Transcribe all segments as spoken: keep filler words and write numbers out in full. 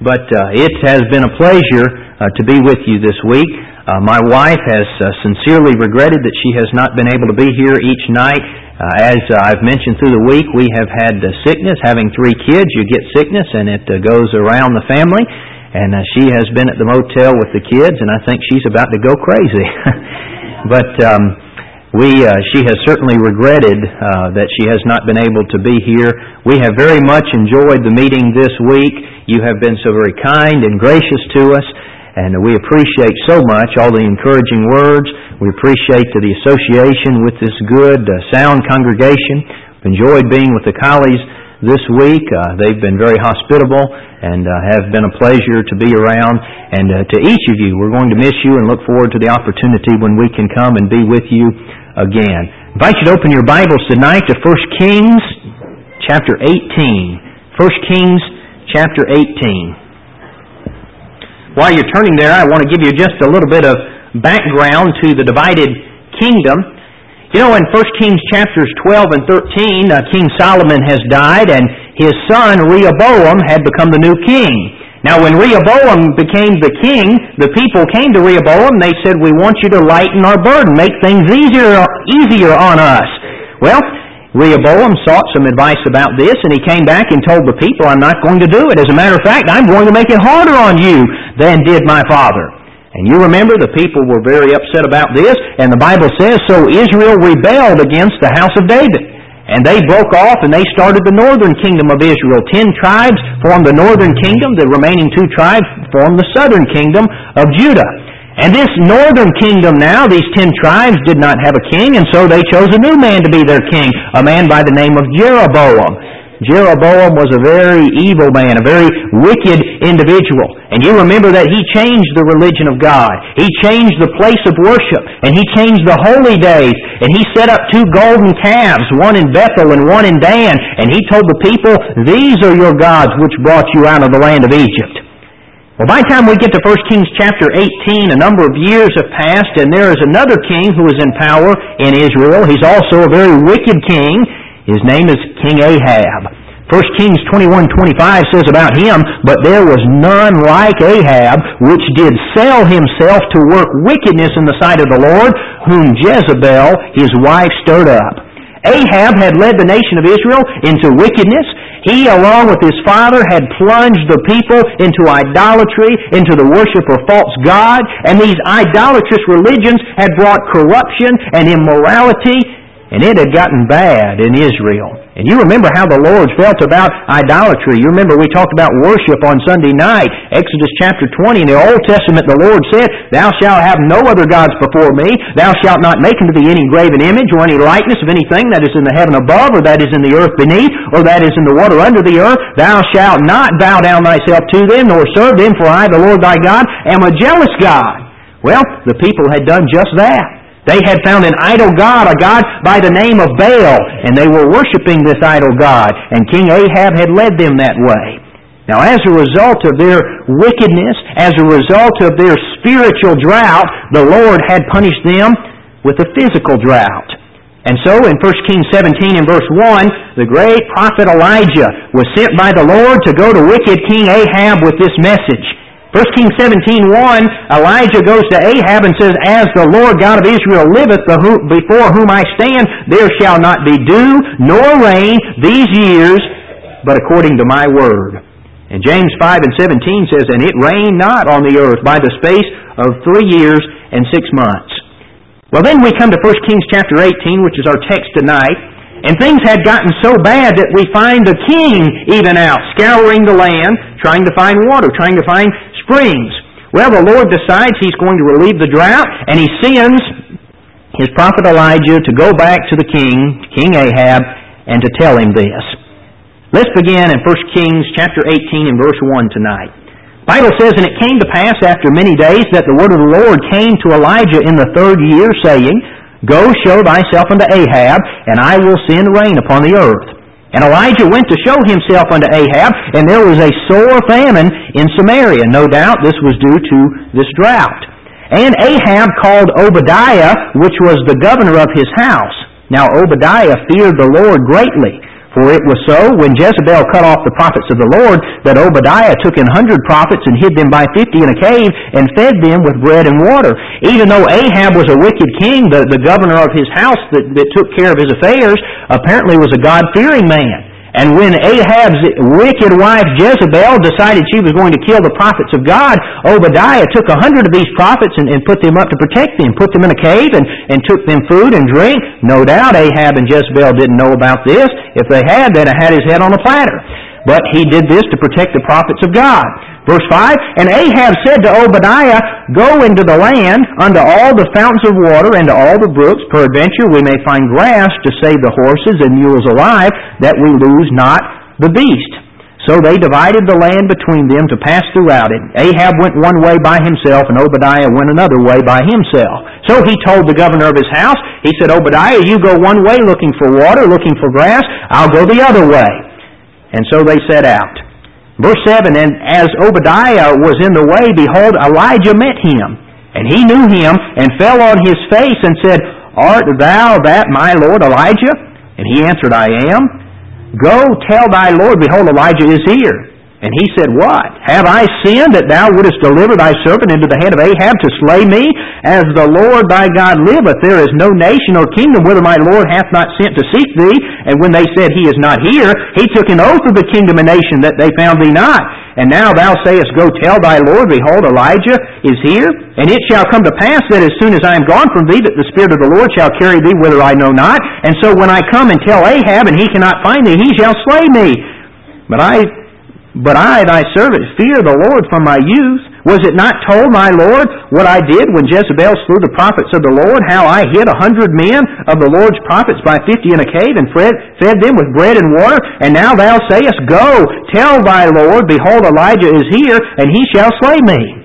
but uh, it has been a pleasure uh, to be with you this week. Uh, my wife has uh, sincerely regretted that she has not been able to be here each night. Uh, as uh, I've mentioned through the week, we have had uh, sickness. Having three kids, you get sickness, and it uh, goes around the family. And uh, she has been at the motel with the kids, and I think she's about to go crazy. but um, we, uh, she has certainly regretted uh, that she has not been able to be here. We have very much enjoyed the meeting this week. You have been so very kind and gracious to us. And we appreciate so much all the encouraging words. We appreciate the association with this good, uh, sound congregation. We've enjoyed being with the Collies this week. Uh, they've been very hospitable and uh, have been a pleasure to be around. And uh, to each of you, we're going to miss you and look forward to the opportunity when we can come and be with you again. I invite you to open your Bibles tonight to First Kings chapter eighteen. First Kings chapter eighteen. While you're turning there, I want to give you just a little bit of background to the divided kingdom. You know, in First Kings chapters twelve and thirteen, uh, King Solomon has died, and his son Rehoboam had become the new king. Now, when Rehoboam became the king, the people came to Rehoboam, and they said, "We want you to lighten our burden, make things easier, easier on us." Well, Rehoboam sought some advice about this, and he came back and told the people, "I'm not going to do it. As a matter of fact, I'm going to make it harder on you than did my father." And you remember the people were very upset about this, and the Bible says, "So Israel rebelled against the house of David." And they broke off, and they started the northern kingdom of Israel. Ten tribes formed the northern kingdom. The remaining two tribes formed the southern kingdom of Judah. And this northern kingdom now, these ten tribes did not have a king, and so they chose a new man to be their king, a man by the name of Jeroboam. Jeroboam was a very evil man, a very wicked individual. And you remember that he changed the religion of God. He changed the place of worship, and he changed the holy days. And he set up two golden calves, one in Bethel and one in Dan. And he told the people, "These are your gods which brought you out of the land of Egypt." Well, by the time we get to First Kings chapter eighteen, a number of years have passed, and there is another king who is in power in Israel. He's also a very wicked king. His name is King Ahab. First Kings twenty-one twenty-five says about him, "But there was none like Ahab, which did sell himself to work wickedness in the sight of the Lord, whom Jezebel his wife stirred up." Ahab had led the nation of Israel into wickedness. He, along with his father, had plunged the people into idolatry, into the worship of false gods, and these idolatrous religions had brought corruption and immorality, and it had gotten bad in Israel. And you remember how the Lord felt about idolatry. You remember we talked about worship on Sunday night. Exodus chapter twenty, in the Old Testament, the Lord said, "Thou shalt have no other gods before me. Thou shalt not make unto thee any graven image or any likeness of anything that is in the heaven above, or that is in the earth beneath, or that is in the water under the earth. Thou shalt not bow down thyself to them, nor serve them, for I, the Lord thy God, am a jealous God." Well, the people had done just that. They had found an idol god, a god by the name of Baal, and they were worshiping this idol god, and King Ahab had led them that way. Now, as a result of their wickedness, as a result of their spiritual drought, the Lord had punished them with a physical drought. And so, in First Kings seventeen and verse one, the great prophet Elijah was sent by the Lord to go to wicked King Ahab with this message. First Kings seventeen one, Elijah goes to Ahab and says, "As the Lord God of Israel liveth, before whom I stand, there shall not be dew nor rain these years, but according to my word." And James five and seventeen says, "And it rained not on the earth by the space of three years and six months." Well, then we come to First Kings chapter eighteen, which is our text tonight. And things had gotten so bad that we find the king even out, scouring the land, trying to find water, trying to find springs. Well, the Lord decides He's going to relieve the drought, and He sends His prophet Elijah to go back to the king, King Ahab, and to tell him this. Let's begin in First Kings chapter eighteen and verse one tonight. The Bible says, "And it came to pass after many days that the word of the Lord came to Elijah in the third year, saying, Go show thyself unto Ahab, and I will send rain upon the earth. And Elijah went to show himself unto Ahab, and there was a sore famine in Samaria." No doubt this was due to this drought. "And Ahab called Obadiah, which was the governor of his house. Now Obadiah feared the Lord greatly, For it was so, when Jezebel cut off the prophets of the Lord, that Obadiah took an hundred prophets and hid them by fifty in a cave and fed them with bread and water. Even though Ahab was a wicked king, the, the governor of his house that, that took care of his affairs apparently was a God-fearing man. And when Ahab's wicked wife Jezebel decided she was going to kill the prophets of God, Obadiah took a hundred of these prophets and, and put them up to protect them, put them in a cave and, and took them food and drink. No doubt Ahab and Jezebel didn't know about this. If they had, they'd have had his head on a platter. But he did this to protect the prophets of God. Verse five, And Ahab said to Obadiah, Go into the land, unto all the fountains of water, and to all the brooks, peradventure we may find grass to save the horses and mules alive, that we lose not the beast. So they divided the land between them to pass throughout it. Ahab went one way by himself, and Obadiah went another way by himself. So he told the governor of his house, he said, Obadiah, you go one way looking for water, looking for grass, I'll go the other way. And so they set out. Verse seven, And as Obadiah was in the way, behold, Elijah met him. And he knew him, and fell on his face, and said, Art thou that my lord Elijah? And he answered, I am. Go, tell thy Lord, behold, Elijah is here. And he said, What? Have I sinned that thou wouldest deliver thy servant into the hand of Ahab to slay me? As the Lord thy God liveth, there is no nation or kingdom whither my Lord hath not sent to seek thee. And when they said, He is not here, he took an oath of the kingdom and nation that they found thee not. And now thou sayest, Go tell thy Lord, behold, Elijah is here. And it shall come to pass that as soon as I am gone from thee, that the Spirit of the Lord shall carry thee whither I know not. And so when I come and tell Ahab, and he cannot find thee, he shall slay me. But I... But I, thy servant, fear the Lord from my youth. Was it not told, my Lord, what I did when Jezebel slew the prophets of the Lord, how I hid a hundred men of the Lord's prophets by fifty in a cave, and fed, fed them with bread and water? And now thou sayest, Go, tell thy Lord, behold, Elijah is here, and he shall slay me.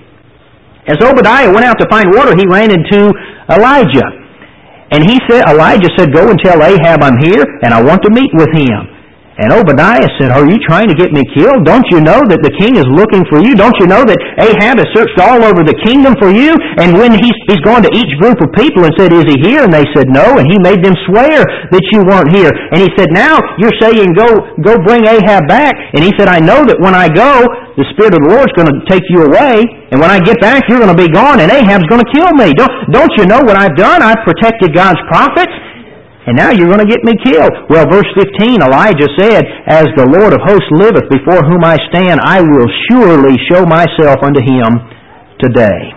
As Obadiah went out to find water, he ran into Elijah. And he said, Elijah said, Go and tell Ahab I'm here, and I want to meet with him. And Obadiah said, Are you trying to get me killed? Don't you know that the king is looking for you? Don't you know that Ahab has searched all over the kingdom for you? And when he's, he's gone to each group of people and said, Is he here? And they said, No. And he made them swear that you weren't here. And he said, Now you're saying, Go, go bring Ahab back. And he said, I know that when I go, the Spirit of the Lord's going to take you away. And when I get back, you're going to be gone, and Ahab's going to kill me. Don't, don't you know what I've done? I've protected God's prophets. And now you're going to get me killed. Well, verse fifteen, Elijah said, As the Lord of hosts liveth, before whom I stand, I will surely show myself unto him today.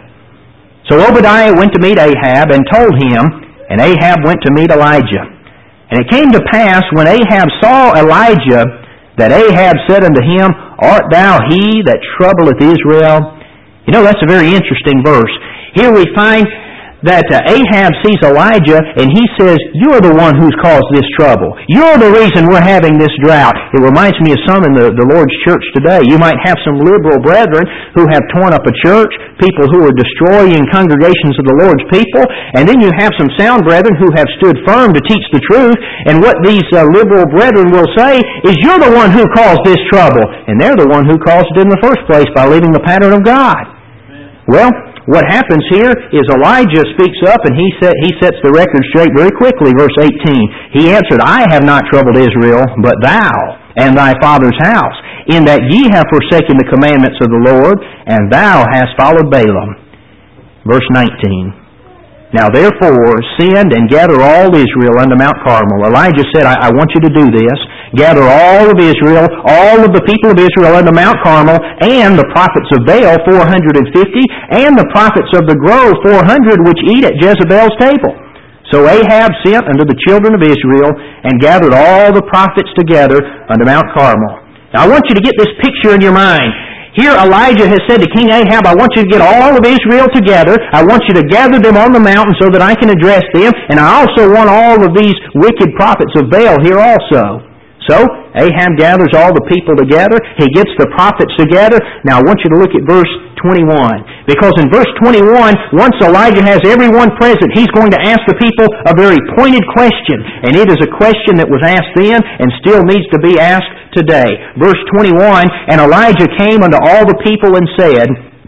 So Obadiah went to meet Ahab, and told him, and Ahab went to meet Elijah. And it came to pass, when Ahab saw Elijah, that Ahab said unto him, Art thou he that troubleth Israel? You know, that's a very interesting verse. Here we find that uh, Ahab sees Elijah, and he says, You're the one who's caused this trouble. You're the reason we're having this drought. It reminds me of some in the, the Lord's church today. You might have some liberal brethren who have torn up a church, people who are destroying congregations of the Lord's people, and then you have some sound brethren who have stood firm to teach the truth, and what these uh, liberal brethren will say is, You're the one who caused this trouble. And they're the one who caused it in the first place by leaving the pattern of God. Well, what happens here is Elijah speaks up, and he set, he sets the record straight very quickly. Verse eighteen, he answered, I have not troubled Israel, but thou and thy father's house, in that ye have forsaken the commandments of the Lord, and thou hast followed Balaam. Verse nineteen, Now therefore send and gather all Israel unto Mount Carmel. Elijah said, I, I want you to do this. Gather all of Israel, all of the people of Israel unto Mount Carmel, and the prophets of Baal, four hundred fifty, and the prophets of the grove, four hundred, which eat at Jezebel's table. So Ahab sent unto the children of Israel, and gathered all the prophets together unto Mount Carmel. Now I want you to get this picture in your mind. Here Elijah has said to King Ahab, I want you to get all of Israel together. I want you to gather them on the mountain so that I can address them. And I also want all of these wicked prophets of Baal here also. So Ahab gathers all the people together. He gets the prophets together. Now I want you to look at verse twenty-one. Because in verse twenty-one, once Elijah has everyone present, he's going to ask the people a very pointed question. And it is a question that was asked then and still needs to be asked today. Verse twenty-one, And Elijah came unto all the people and said,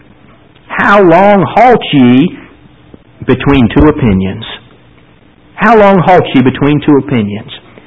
How long halt ye between two opinions? How long halt ye between two opinions?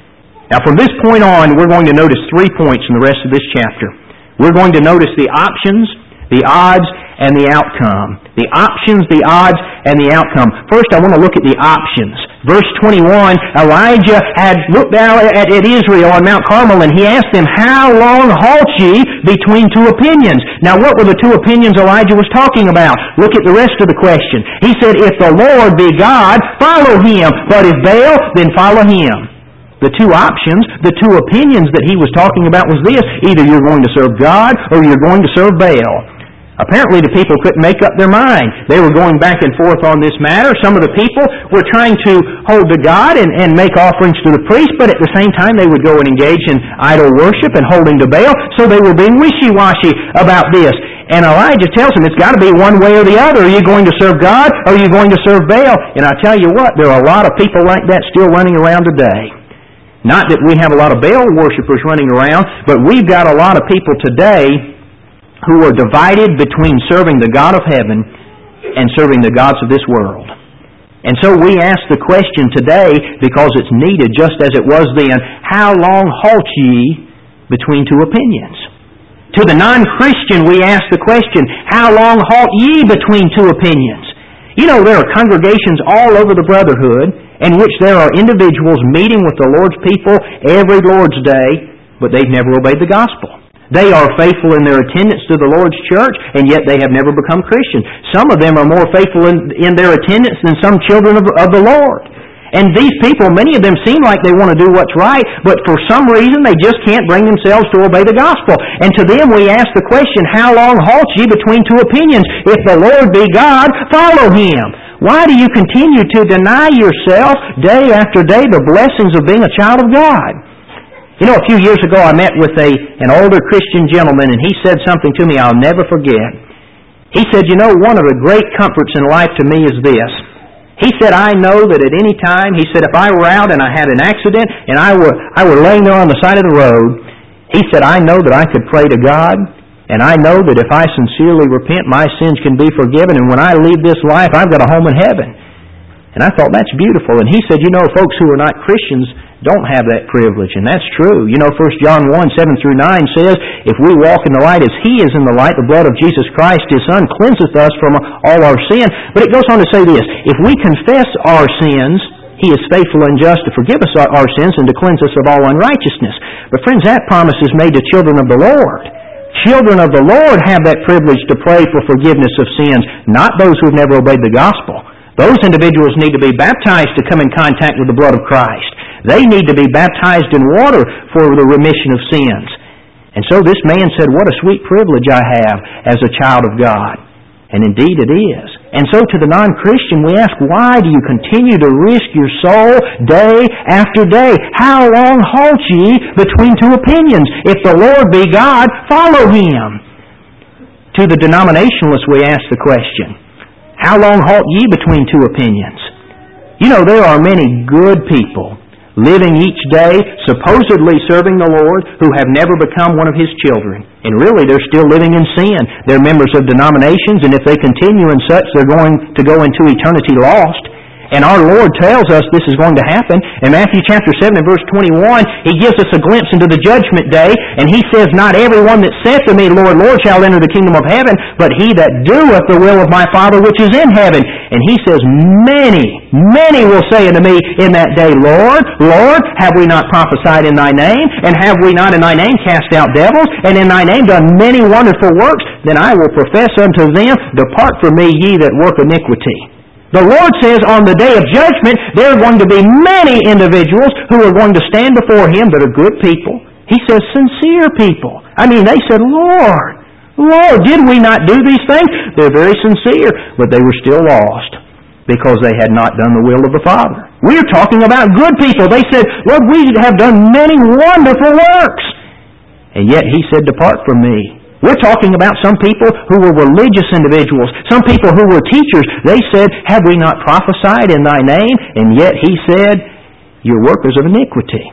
Now from this point on, we're going to notice three points in the rest of this chapter. We're going to notice the options, the odds, and the outcome. The options, the odds, and the outcome. First, I want to look at the options. Verse twenty-one, Elijah had looked down at, at Israel on Mount Carmel, and he asked them, "How long halt ye between two opinions?" Now, what were the two opinions Elijah was talking about? Look at the rest of the question. He said, "If the Lord be God, follow Him. But if Baal, then follow him." The two options, the two opinions that he was talking about was this: either you're going to serve God or you're going to serve Baal. Apparently the people couldn't make up their mind. They were going back and forth on this matter. Some of the people were trying to hold to God and, and make offerings to the priest, but at the same time they would go and engage in idol worship and holding to Baal, so they were being wishy-washy about this. And Elijah tells them it's got to be one way or the other. Are you going to serve God or are you going to serve Baal? And I tell you what, there are a lot of people like that still running around today. Not that we have a lot of Baal worshipers running around, but we've got a lot of people today who are divided between serving the God of heaven and serving the gods of this world. And so we ask the question today, because it's needed just as it was then, how long halt ye between two opinions? To the non-Christian we ask the question, how long halt ye between two opinions? You know, there are congregations all over the brotherhood in which there are individuals meeting with the Lord's people every Lord's Day, but they've never obeyed the gospel. They are faithful in their attendance to the Lord's church, and yet they have never become Christians. Some of them are more faithful in, in their attendance than some children of, of the Lord. And these people, many of them seem like they want to do what's right, but for some reason they just can't bring themselves to obey the gospel. And to them we ask the question, how long halt ye between two opinions? If the Lord be God, follow Him. Why do you continue to deny yourself day after day the blessings of being a child of God? You know, a few years ago I met with a an older Christian gentleman, and he said something to me I'll never forget. He said, you know, one of the great comforts in life to me is this. He said, I know that at any time, he said, if I were out and I had an accident and I were I were laying there on the side of the road, he said, I know that I could pray to God, and I know that if I sincerely repent, my sins can be forgiven, and when I leave this life, I've got a home in heaven. And I thought, that's beautiful. And he said, you know, folks who are not Christians don't have that privilege, and that's true. You know, First John one, seven through nine says, if we walk in the light as He is in the light, the blood of Jesus Christ, His Son, cleanseth us from all our sin. But it goes on to say this, if we confess our sins, He is faithful and just to forgive us our, our sins and to cleanse us of all unrighteousness. But friends, that promise is made to children of the Lord. Children of the Lord have that privilege to pray for forgiveness of sins, not those who have never obeyed the gospel. Those individuals need to be baptized to come in contact with the blood of Christ. They need to be baptized in water for the remission of sins. And so this man said, what a sweet privilege I have as a child of God. And indeed it is. And so to the non-Christian we ask, why do you continue to risk your soul day after day? How long halt ye between two opinions? If the Lord be God, follow Him. To the denominationalists we ask the question, how long halt ye between two opinions? You know, there are many good people living each day, supposedly serving the Lord, who have never become one of His children. And really, they're still living in sin. They're members of denominations, and if they continue in such, they're going to go into eternity lost. And our Lord tells us this is going to happen. In Matthew chapter seven and verse twenty-one, He gives us a glimpse into the judgment day, and He says, not everyone that saith to me, Lord, Lord, shall enter the kingdom of heaven, but he that doeth the will of my Father which is in heaven. And He says, many, many will say unto me in that day, Lord, Lord, have we not prophesied in Thy name? And have we not in Thy name cast out devils? And in Thy name done many wonderful works? Then I will profess unto them, depart from me, ye that work iniquity. The Lord says on the day of judgment, there are going to be many individuals who are going to stand before Him that are good people. He says sincere people. I mean, they said, Lord, Lord, did we not do these things? They're very sincere, but they were still lost because they had not done the will of the Father. We're talking about good people. They said, Lord, we have done many wonderful works. And yet He said, depart from me. We're talking about some people who were religious individuals, some people who were teachers. They said, have we not prophesied in Thy name? And yet He said, you're workers of iniquity.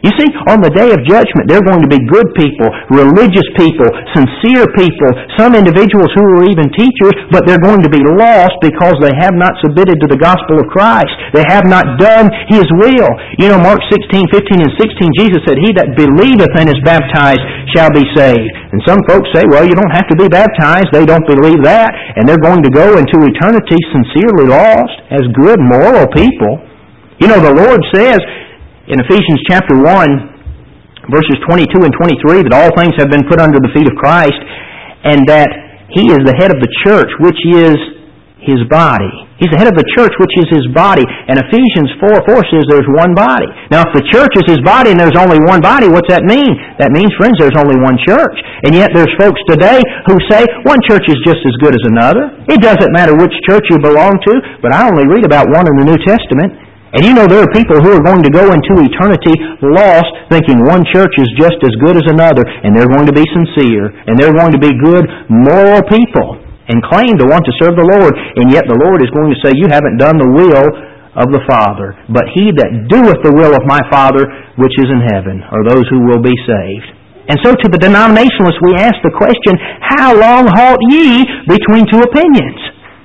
You see, on the day of judgment, they're going to be good people, religious people, sincere people, some individuals who are even teachers, but they're going to be lost because they have not submitted to the gospel of Christ. They have not done His will. You know, Mark sixteen, fifteen, and sixteen, Jesus said, "He that believeth and is baptized shall be saved." And some folks say, well, you don't have to be baptized. They don't believe that. And they're going to go into eternity sincerely lost as good, moral people. You know, the Lord says in Ephesians chapter one, verses twenty-two and twenty-three, that all things have been put under the feet of Christ, and that He is the head of the church, which is His body. He's the head of the church, which is His body. And Ephesians four four says there's one body. Now, if the church is His body and there's only one body, what's that mean? That means, friends, there's only one church. And yet there's folks today who say one church is just as good as another. It doesn't matter which church you belong to, but I only read about one in the New Testament. And you know there are people who are going to go into eternity lost, thinking one church is just as good as another, and they're going to be sincere, and they're going to be good, moral people, and claim to want to serve the Lord. And yet the Lord is going to say, you haven't done the will of the Father. But he that doeth the will of my Father, which is in heaven, are those who will be saved. And so to the denominationalists we ask the question, how long halt ye between two opinions?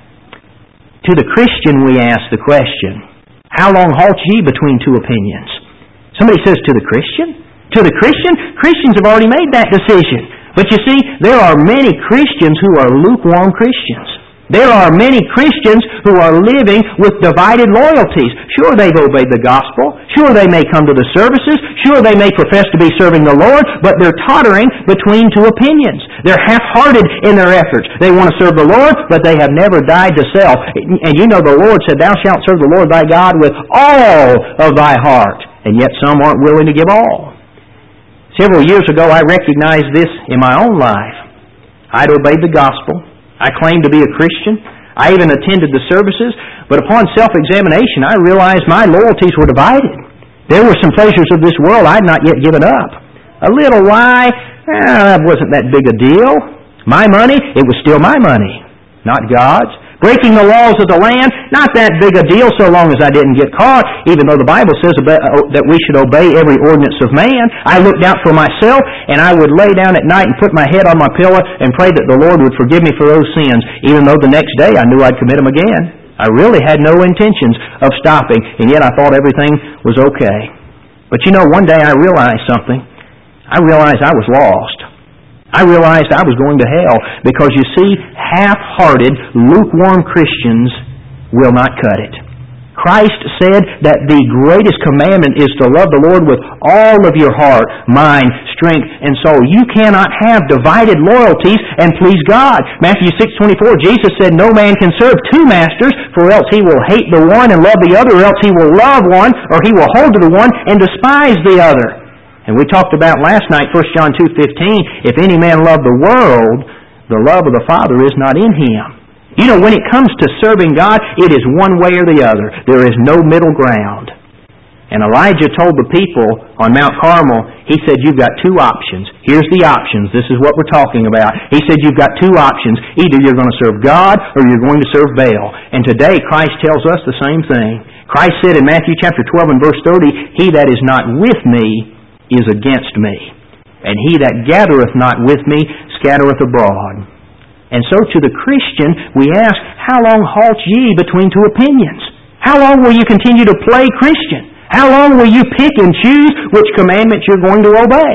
To the Christian we ask the question, how long halt ye between two opinions? Somebody says, to the Christian? To the Christian? Christians have already made that decision. But you see, there are many Christians who are lukewarm Christians. There are many Christians who are living with divided loyalties. Sure, they've obeyed the gospel. Sure, they may come to the services. Sure, they may profess to be serving the Lord, but they're tottering between two opinions. They're half-hearted in their efforts. They want to serve the Lord, but they have never died to self. And you know the Lord said, thou shalt serve the Lord thy God with all of thy heart. And yet some aren't willing to give all. Several years ago, I recognized this in my own life. I'd obeyed the gospel. I claimed to be a Christian. I even attended the services. But upon self-examination, I realized my loyalties were divided. There were some pleasures of this world I'd not yet given up. A little lie, eh, that wasn't that big a deal. My money, it was still my money, not God's. Breaking the laws of the land, not that big a deal so long as I didn't get caught, even though the Bible says that we should obey every ordinance of man. I looked out for myself, and I would lay down at night and put my head on my pillow and pray that the Lord would forgive me for those sins, even though the next day I knew I'd commit them again. I really had no intentions of stopping, and yet I thought everything was okay. But you know, one day I realized something. I realized I was lost. I realized I was going to hell because, you see, half-hearted, lukewarm Christians will not cut it. Christ said that the greatest commandment is to love the Lord with all of your heart, mind, strength, and soul. You cannot have divided loyalties and please God. Matthew six twenty-four, Jesus said, no man can serve two masters, for else he will hate the one and love the other, or else he will love one, or he will hold to the one and despise the other. And we talked about last night, First John two fifteen, if any man love the world, the love of the Father is not in him. You know, when it comes to serving God, it is one way or the other. There is no middle ground. And Elijah told the people on Mount Carmel, he said, you've got two options. Here's the options. This is what we're talking about. He said, you've got two options. Either you're going to serve God or you're going to serve Baal. And today, Christ tells us the same thing. Christ said in Matthew chapter twelve and verse thirty, he that is not with me is against me, and he that gathereth not with me scattereth abroad. And so to the Christian we ask, how long halt ye between two opinions? How long will you continue to play Christian? How long will you pick and choose which commandments you're going to obey?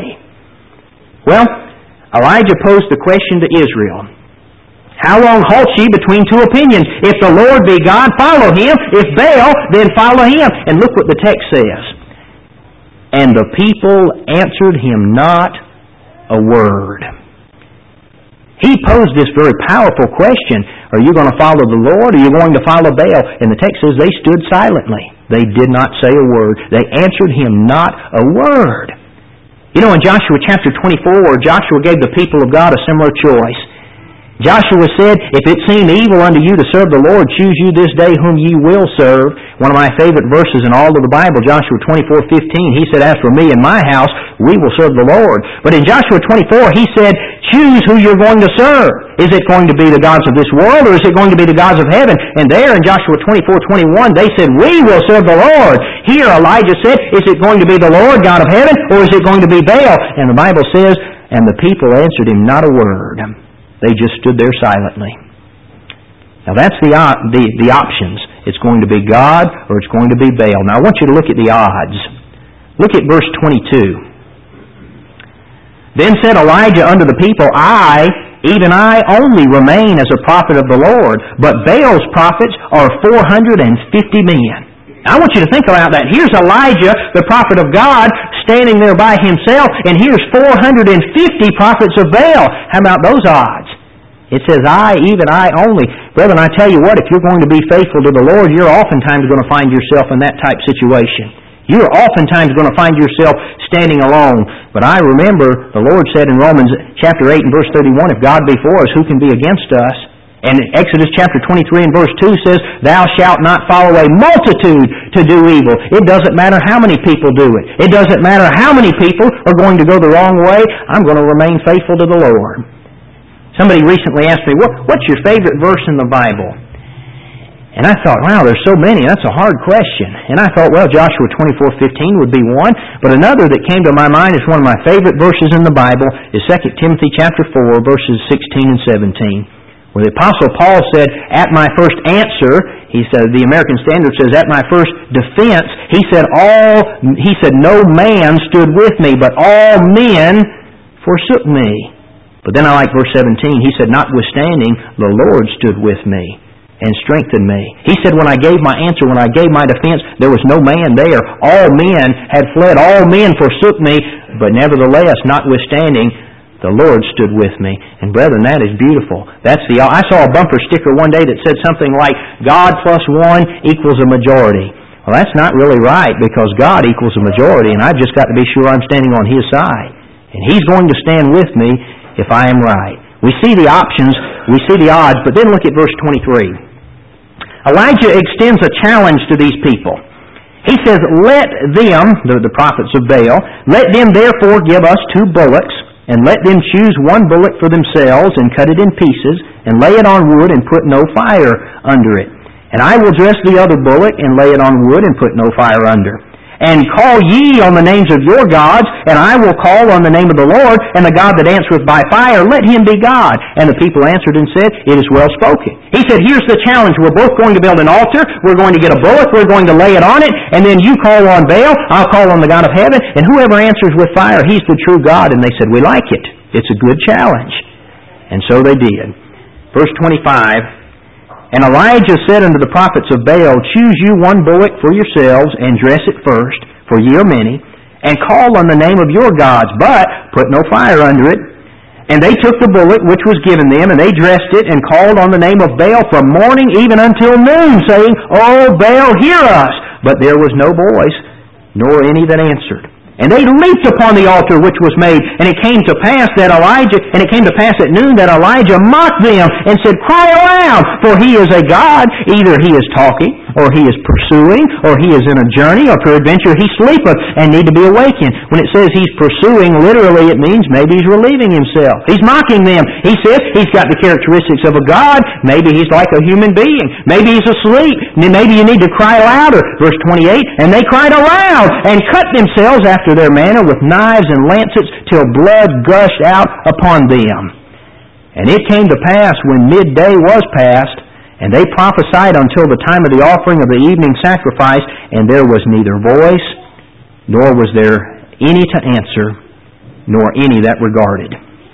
Well, Elijah posed the question to Israel. How long halt ye between two opinions? If the Lord be God, follow him. If Baal, then follow him. And look what the text says. And the people answered him not a word. He posed this very powerful question. Are you going to follow the Lord or are you going to follow Baal? And the text says they stood silently. They did not say a word. They answered him not a word. You know, in Joshua chapter twenty-four, Joshua gave the people of God a similar choice. Joshua said, "If it seem evil unto you to serve the Lord, choose you this day whom ye will serve." One of my favorite verses in all of the Bible, Joshua twenty-four fifteen, he said, "As for me and my house, we will serve the Lord." But in Joshua twenty-four, he said, choose who you're going to serve. Is it going to be the gods of this world, or is it going to be the gods of heaven? And there in Joshua twenty-four twenty-one, they said, "We will serve the Lord." Here Elijah said, "Is it going to be the Lord God of heaven, or is it going to be Baal?" And the Bible says, "And the people answered him not a word." They just stood there silently. Now that's the, the, the options. It's going to be God or it's going to be Baal. Now I want you to look at the odds. Look at verse twenty-two. "Then said Elijah unto the people, I, even I only remain as a prophet of the Lord, but Baal's prophets are four hundred fifty men. I want you to think about that. Here's Elijah, the prophet of God, standing there by himself, and here's four hundred fifty prophets of Baal. How about those odds? It says, I, even I only. Brethren, I tell you what, if you're going to be faithful to the Lord, you're oftentimes going to find yourself in that type situation. You're oftentimes going to find yourself standing alone. But I remember the Lord said in Romans chapter eight and verse thirty-one, if God be for us, who can be against us? And Exodus chapter twenty-three and verse two says, thou shalt not follow a multitude to do evil. It doesn't matter how many people do it. It doesn't matter how many people are going to go the wrong way. I'm going to remain faithful to the Lord. Somebody recently asked me, what, what's your favorite verse in the Bible? And I thought, wow, there's so many. That's a hard question. And I thought, well, Joshua twenty-four fifteen would be one. But another that came to my mind is one of my favorite verses in the Bible is Second Timothy chapter four, verses sixteen and seventeen. Where the Apostle Paul said, at my first answer, he said, the American Standard says, at my first defense, he said, all, he said, no man stood with me, but all men forsook me. But then I like verse seventeen. He said, notwithstanding, the Lord stood with me and strengthened me. He said, when I gave my answer, when I gave my defense, there was no man there. All men had fled. All men forsook me. But nevertheless, notwithstanding, the Lord stood with me. And brethren, that is beautiful. That's the. I saw a bumper sticker one day that said something like, God plus one equals a majority. Well, that's not really right, because God equals a majority, and I've just got to be sure I'm standing on His side. And He's going to stand with me if I am right. We see the options, we see the odds, but then look at verse twenty-three. Elijah extends a challenge to these people. He says, let them, the, the prophets of Baal, let them therefore give us two bullocks, and let them choose one bullock for themselves, and cut it in pieces, and lay it on wood, and put no fire under it. And I will dress the other bullock, and lay it on wood, and put no fire under. And call ye on the names of your gods, and I will call on the name of the Lord, and the God that answereth by fire, let him be God. And the people answered and said, it is well spoken. He said, here's the challenge. We're both going to build an altar. We're going to get a bullock. We're going to lay it on it. And then you call on Baal. I'll call on the God of heaven. And whoever answers with fire, he's the true God. And they said, we like it. It's a good challenge. And so they did. Verse twenty-five. And Elijah said unto the prophets of Baal, choose you one bullock for yourselves, and dress it first, for ye are many, and call on the name of your gods, but put no fire under it. And they took the bullock which was given them, and they dressed it, and called on the name of Baal from morning even until noon, saying, O Baal, hear us! But there was no voice, nor any that answered. And they leaped upon the altar which was made, and it came to pass that Elijah, and it came to pass at noon that Elijah mocked them, and said, cry aloud, for he is a God. Either he is talking, or he is pursuing, or he is in a journey, or peradventure he sleepeth, and need to be awakened. When it says he's pursuing, literally it means maybe he's relieving himself. He's mocking them. He says he's got the characteristics of a God. Maybe he's like a human being. Maybe he's asleep. Maybe you need to cry louder. Verse twenty-eight, and they cried aloud, and cut themselves after After their manner with knives and lancets, till blood gushed out upon them. And it came to pass when midday was past, and they prophesied until the time of the offering of the evening sacrifice, and there was neither voice, nor was there any to answer, nor any that regarded.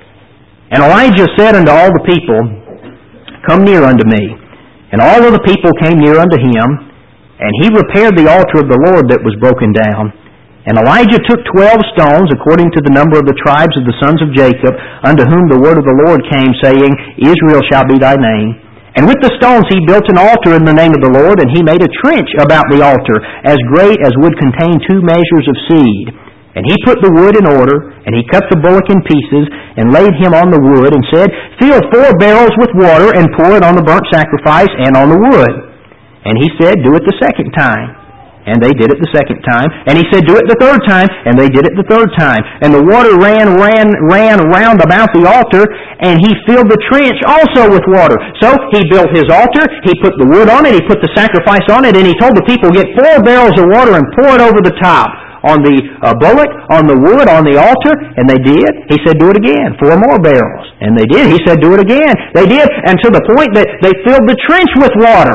And Elijah said unto all the people, come near unto me. And all of the people came near unto him, and he repaired the altar of the Lord that was broken down. And Elijah took twelve stones, according to the number of the tribes of the sons of Jacob, unto whom the word of the Lord came, saying, Israel shall be thy name. And with the stones he built an altar in the name of the Lord, and he made a trench about the altar, as great as would contain two measures of seed. And he put the wood in order, and he cut the bullock in pieces, and laid him on the wood, and said, Fill four barrels with water, and pour it on the burnt sacrifice and on the wood. And he said, Do it the second time. And they did it the second time. And he said, Do it the third time. And they did it the third time. And the water ran, ran, ran round about the altar, and he filled the trench also with water. So he built his altar, he put the wood on it, he put the sacrifice on it, and he told the people, Get four barrels of water and pour it over the top. On the uh, bullock, on the wood, on the altar, and they did. He said, do it again, four more barrels. And they did. He said, do it again. They did, and to the point that they filled the trench with water.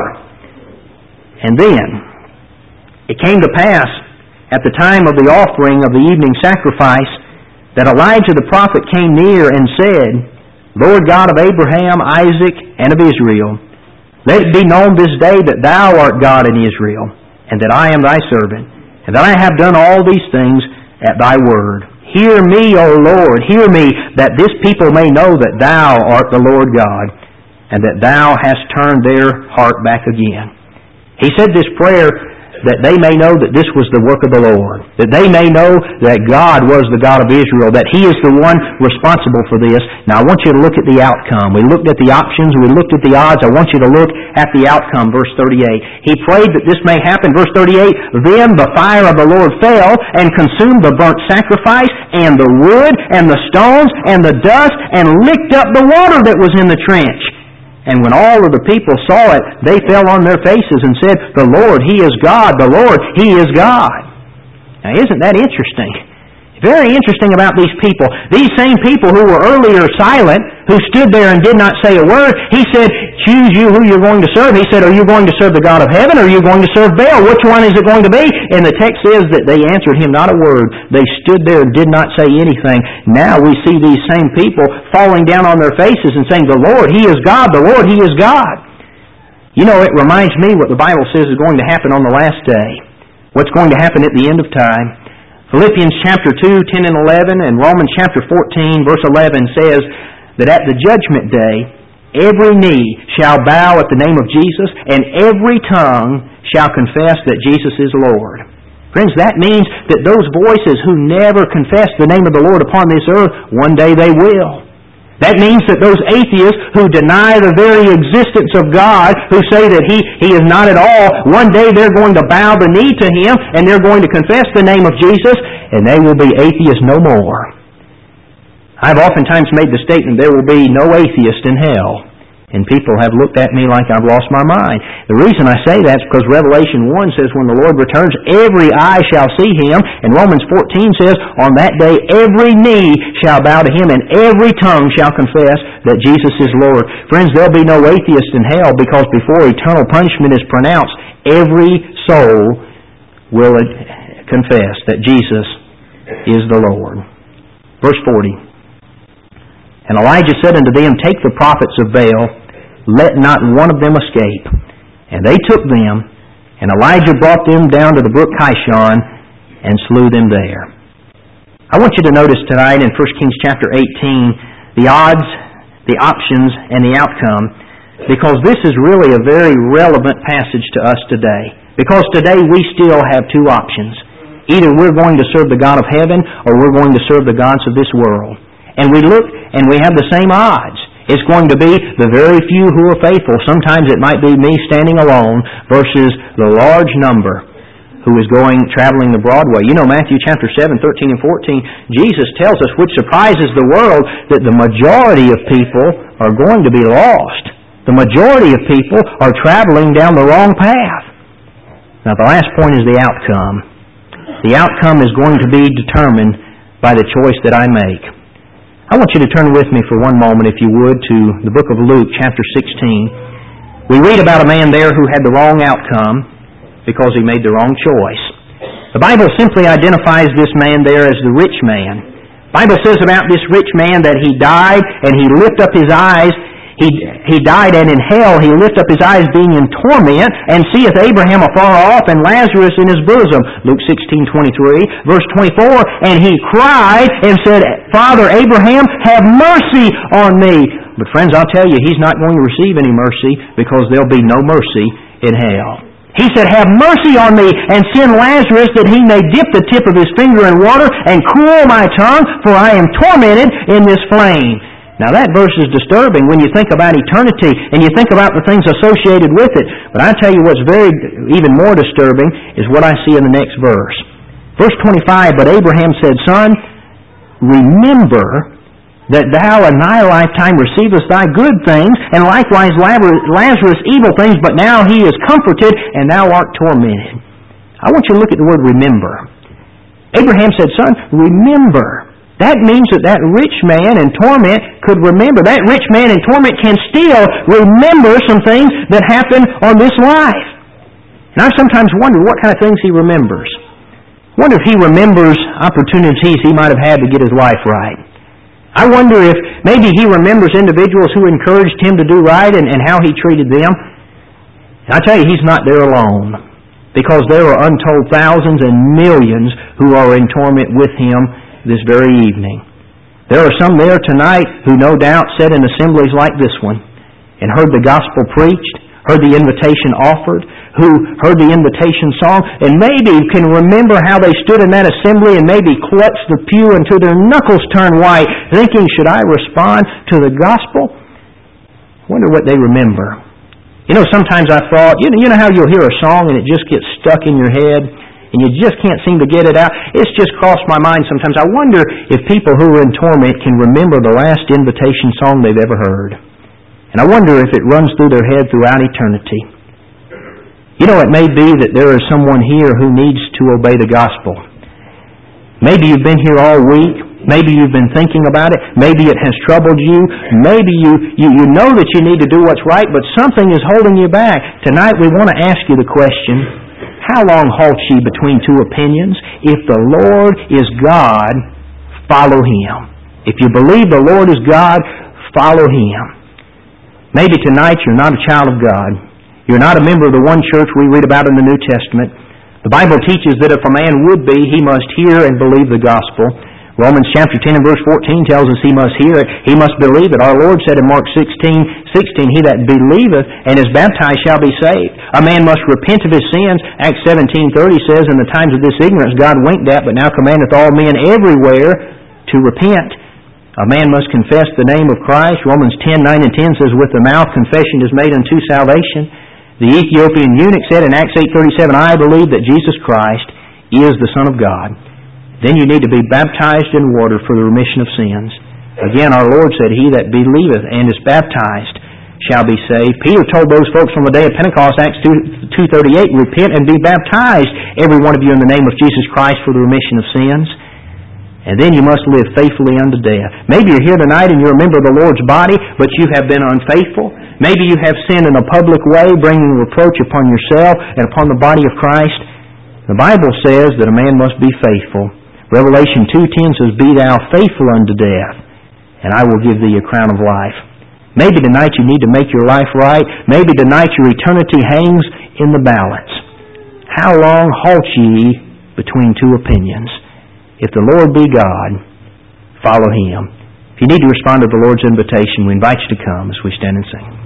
And then, it came to pass, at the time of the offering of the evening sacrifice, that Elijah the prophet came near and said, Lord God of Abraham, Isaac, and of Israel, let it be known this day that thou art God in Israel, and that I am thy servant, and that I have done all these things at thy word. Hear me, O Lord, hear me, that this people may know that thou art the Lord God, and that thou hast turned their heart back again. He said this prayer that they may know that this was the work of the Lord, that they may know that God was the God of Israel, that He is the one responsible for this. Now I want you to look at the outcome. We looked at the options, we looked at the odds. I want you to look at the outcome, verse thirty-eight. He prayed that this may happen, verse thirty-eight, Then the fire of the Lord fell and consumed the burnt sacrifice and the wood and the stones and the dust and licked up the water that was in the trench. And when all of the people saw it, they fell on their faces and said, The Lord, He is God. The Lord, He is God. Now, isn't that interesting? Very interesting about these people. These same people who were earlier silent, who stood there and did not say a word, He said, choose you who you're going to serve. He said, are you going to serve the God of heaven or are you going to serve Baal? Which one is it going to be? And the text says that they answered Him not a word. They stood there and did not say anything. Now we see these same people falling down on their faces and saying, the Lord, He is God. The Lord, He is God. You know, it reminds me what the Bible says is going to happen on the last day. What's going to happen at the end of time. Philippians chapter two, ten and eleven, and Romans chapter fourteen, verse eleven says that at the judgment day, every knee shall bow at the name of Jesus, and every tongue shall confess that Jesus is Lord. Friends, that means that those voices who never confess the name of the Lord upon this earth, one day they will. That means that those atheists who deny the very existence of God, who say that He, he is not at all, one day they're going to bow the knee to Him and they're going to confess the name of Jesus and they will be atheists no more. I've oftentimes made the statement there will be no atheist in hell. And people have looked at me like I've lost my mind. The reason I say that is because Revelation one says when the Lord returns, every eye shall see Him. And Romans fourteen says, on that day every knee shall bow to Him and every tongue shall confess that Jesus is Lord. Friends, there'll be no atheist in hell because before eternal punishment is pronounced, every soul will confess that Jesus is the Lord. Verse forty. And Elijah said unto them, Take the prophets of Baal, let not one of them escape. And they took them, and Elijah brought them down to the brook Kishon, and slew them there. I want you to notice tonight in First Kings chapter eighteen, the odds, the options, and the outcome, because this is really a very relevant passage to us today. Because today we still have two options. Either we're going to serve the God of heaven, or we're going to serve the gods of this world. And we look and we have the same odds. It's going to be the very few who are faithful. Sometimes it might be me standing alone versus the large number who is going, traveling the broad way. You know, Matthew chapter seven, thirteen and fourteen, Jesus tells us, which surprises the world, that the majority of people are going to be lost. The majority of people are traveling down the wrong path. Now, the last point is the outcome. The outcome is going to be determined by the choice that I make. I want you to turn with me for one moment, if you would, to the book of Luke, chapter sixteen. We read about a man there who had the wrong outcome because he made the wrong choice. The Bible simply identifies this man there as the rich man. The Bible says about this rich man that he died and he lifted up his eyes. He, he died, and in hell he lifted up his eyes, being in torment, and seeth Abraham afar off, and Lazarus in his bosom. Luke sixteen twenty-three, verse twenty-four, and he cried and said, Father Abraham, have mercy on me. But friends, I'll tell you, he's not going to receive any mercy because there'll be no mercy in hell. He said, have mercy on me and send Lazarus that he may dip the tip of his finger in water and cool my tongue, for I am tormented in this flame. Now that verse is disturbing when you think about eternity and you think about the things associated with it. But I tell you what's very, even more disturbing is what I see in the next verse. Verse twenty-five, but Abraham said, Son, remember that thou in thy lifetime receivest thy good things, and likewise Lazarus evil things, but now he is comforted, and thou art tormented. I want you to look at the word remember. Abraham said, Son, remember. That means that that rich man in torment could remember. That rich man in torment can still remember some things that happened on this life. And I've sometimes wondered what kind of things he remembers. I wonder if he remembers opportunities he might have had to get his life right. I wonder if maybe he remembers individuals who encouraged him to do right and, and how he treated them. And I tell you, he's not there alone, because there are untold thousands and millions who are in torment with him this very evening. There are some there tonight who no doubt sat in assemblies like this one and heard the gospel preached, heard the invitation offered, who heard the invitation song, and maybe can remember how they stood in that assembly and maybe clutched the pew until their knuckles turned white, thinking, should I respond to the gospel? I wonder what they remember. You know, sometimes I thought, you know, you know how you'll hear a song and it just gets stuck in your head and you just can't seem to get it out? It's just crossed my mind sometimes. I wonder if people who are in torment can remember the last invitation song they've ever heard. And I wonder if it runs through their head throughout eternity. You know, it may be that there is someone here who needs to obey the gospel. Maybe you've been here all week. Maybe you've been thinking about it. Maybe it has troubled you. Maybe you, you, you know that you need to do what's right, but something is holding you back. Tonight we want to ask you the question, how long halt ye between two opinions? If the Lord is God, follow Him. If you believe the Lord is God, follow Him. Maybe tonight you're not a child of God. You're not a member of the one church we read about in the New Testament. The Bible teaches that if a man would be, he must hear and believe the gospel. Romans chapter ten and verse fourteen tells us he must hear it. He must believe it. Our Lord said in Mark sixteen sixteen, he that believeth and is baptized shall be saved. A man must repent of his sins. Acts seventeen thirty says, in the times of this ignorance God winked at, but now commandeth all men everywhere to repent. A man must confess the name of Christ. Romans ten nine and ten says, with the mouth confession is made unto salvation. The Ethiopian eunuch said in Acts eight thirty-seven, I believe that Jesus Christ is the Son of God. Then you need to be baptized in water for the remission of sins. Again, our Lord said, he that believeth and is baptized shall be saved. Peter told those folks on the day of Pentecost, Acts two thirty-eight, repent and be baptized, every one of you, in the name of Jesus Christ for the remission of sins. And then you must live faithfully unto death. Maybe you're here tonight and you're a member of the Lord's body, but you have been unfaithful. Maybe you have sinned in a public way, bringing reproach upon yourself and upon the body of Christ. The Bible says that a man must be faithful. Revelation two ten says, be thou faithful unto death, and I will give thee a crown of life. Maybe tonight you need to make your life right. Maybe tonight your eternity hangs in the balance. How long halt ye between two opinions? If the Lord be God, follow Him. If you need to respond to the Lord's invitation, we invite you to come as we stand and sing.